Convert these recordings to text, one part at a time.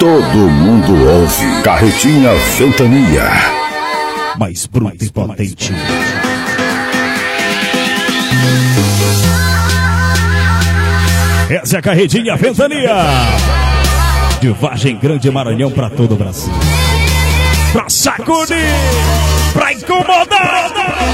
Todo mundo ouve. Carretinha Ventania. Mais bruta e potente. Essa é a Carretinha Ventania. De Vargem Grande, Maranhão, pra todo o Brasil. Pra sacudir, pra incomodar.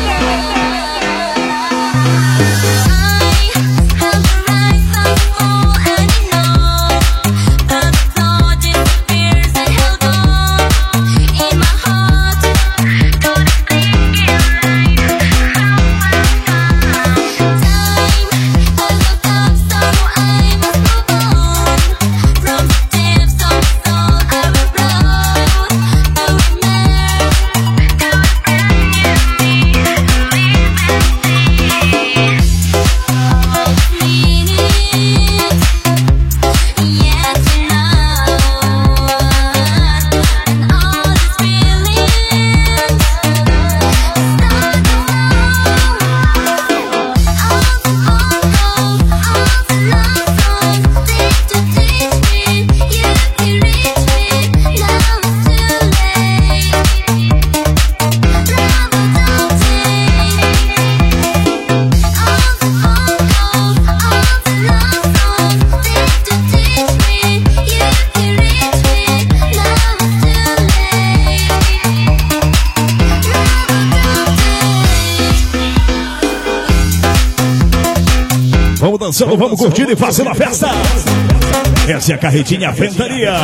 Vamos dançando, vamos curtindo e fazendo a festa. Essa é a Carretinha Ventania.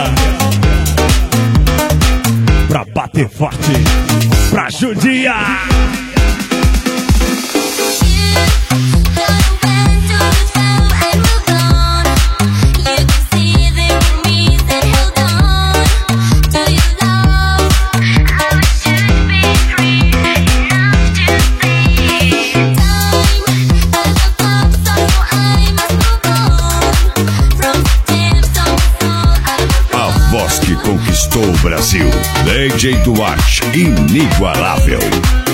Pra bater forte, pra judiar. Conquistou o Brasil. DJ Duarte, inigualável.